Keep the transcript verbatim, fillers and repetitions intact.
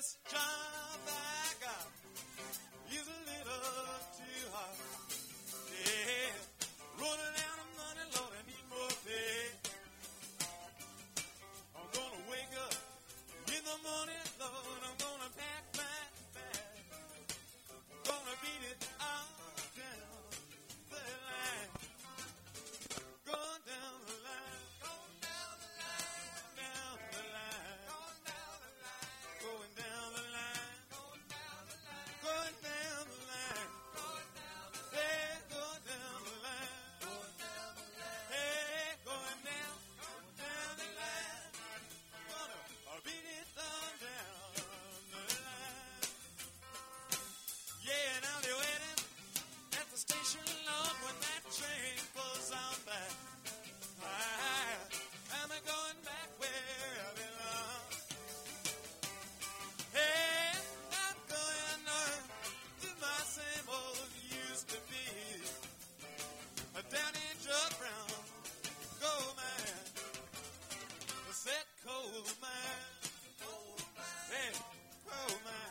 this job I got is a little too hard. Yeah, rolling out of money, Lord, I need more pay. I'm gonna wake up in the morning, Lord, I'm gonna pack my bag. Gonna beat it all down the line. Going down the line. Going down the line. Down the line. Going down the line. Going down the line. Going down the line. Going down the line. Hey, going down the line. Going down the line. Hey, going down, going down the line. Gonna beat it all down the line. Yeah, now they're waiting at the station, Lord, when that train pulls on back. I, I'm going back where I belong. Hey, I'm going on to my same old used to be. A Danny Jug Brown, gold mine, a set coal mine, hey, coal mine.